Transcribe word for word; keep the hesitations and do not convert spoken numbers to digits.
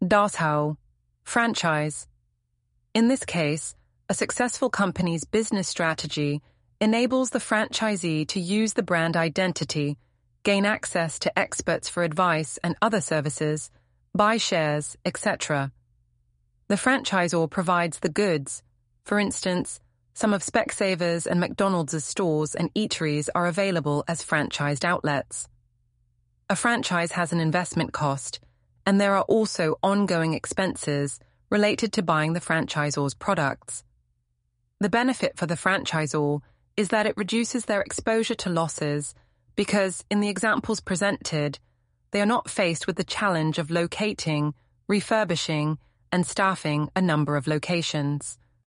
Darshau, franchise. In this case, a successful company's business strategy enables the franchisee to use the brand identity, gain access to experts for advice and other services, buy shares, et cetera. The franchisor provides the goods. For instance, some of Specsavers and McDonald's stores and eateries are available as franchised outlets. A franchise has an investment cost, and there are also ongoing expenses related to buying the franchisor's products. The benefit for the franchisor is that it reduces their exposure to losses because, in the examples presented, they are not faced with the challenge of locating, refurbishing, and staffing a number of locations.